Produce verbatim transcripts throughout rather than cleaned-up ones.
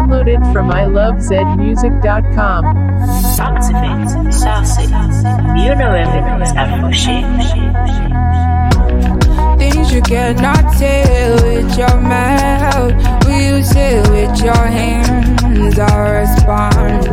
Download it from I love zed music dot com. Activate, sassy. You know evidence Afro shit. Things you cannot say with your mouth, will you say with your hands? I respond.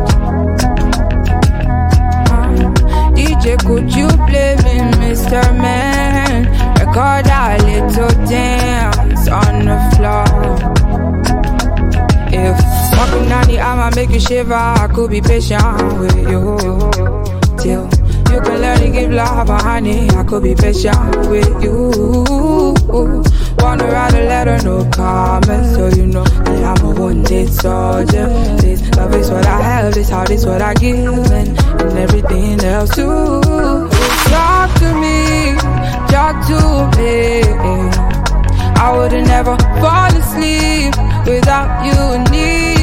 uh, D J, could you play me, Mister Man? Record a little dance on the floor. If walking down the aisle make you shiver, I could be patient with you till you can learn to give love a honey. I could be patient with you. Wanna write a letter, no comments, so you know that I'm a wounded soldier. This love is what I have, this heart is what I give, and, and everything else too. Talk to me, talk to me. I would've never fall asleep without you near.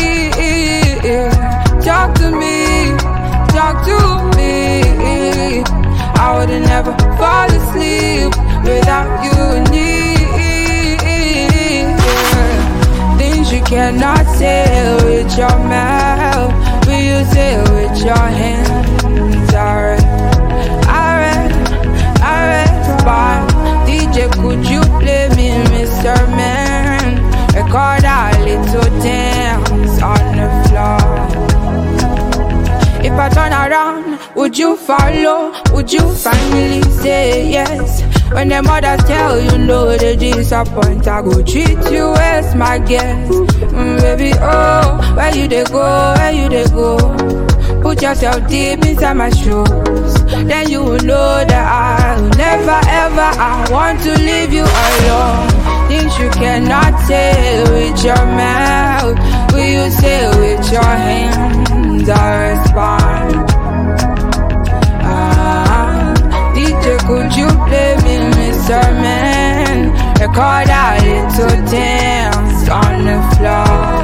Talk to me, talk to me. I would've never fall asleep without you near. Things you cannot say with your mouth, will you say with your hands? Alright, alright, alright, fine. D J, could you play me, Mister Man? Record a little dance on the floor. If I turn around, would you follow? Would you finally say yes? When the mothers tell you no, they disappoint. I go treat you as my guest. mm, Baby, oh, where you they go, where you they go? Put yourself deep inside my shoes, then you will know that I'll never ever I want to leave you alone. Things you cannot say with your mouth, will you say with your hands? I respond. Ah, D J, could you play me, Mister Man? Record a little dance on the floor.